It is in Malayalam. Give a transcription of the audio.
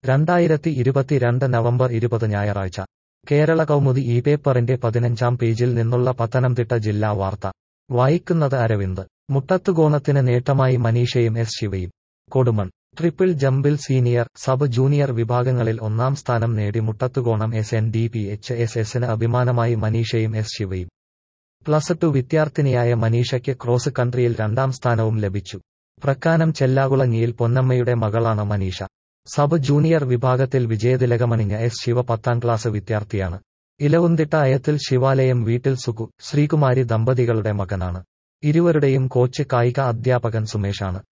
2022 നവംബർ 20 ഞായറാഴ്ച കേരള കൗമുദി ഈ പേപ്പറിന്റെ 15-ാം പേജിൽ നിന്നുള്ള പത്തനംതിട്ട ജില്ലാ വാർത്ത വായിക്കുന്നത് അരവിന്ദ്. മുട്ടത്തുകോണത്തിന് നേട്ടമായി മനീഷയും എസ് ശിവയും. കൊടുമൺ ട്രിപ്പിൾ ജമ്പിൽ സീനിയർ, സബ് ജൂനിയർ വിഭാഗങ്ങളിൽ ഒന്നാം സ്ഥാനം നേടി മുട്ടത്തുകോണം SNDPHSSന് അഭിമാനമായി മനീഷയും എസ് ശിവയും. +2 വിദ്യാർത്ഥിനിയായ മനീഷയ്ക്ക് ക്രോസ് കൺട്രിയിൽ 2ാം സ്ഥാനവും ലഭിച്ചു. പ്രക്കാനം ചെല്ലാകുളഞ്ഞിയിൽ പൊന്നമ്മയുടെ മകളാണ് മനീഷ. സബ് ജൂനിയർ വിഭാഗത്തിൽ വിജയതിലകമണിഞ്ഞ എസ് ശിവ 10ാം ക്ലാസ് വിദ്യാർത്ഥിയാണ്. ഇലവുംതിട്ട അയത്തിൽ ശിവാലയം വീട്ടിൽ സുകു, ശ്രീകുമാരി ദമ്പതികളുടെ മകനാണ്. ഇരുവരുടെയും കോച്ച് കായിക അധ്യാപകൻ സുമേഷാണ്.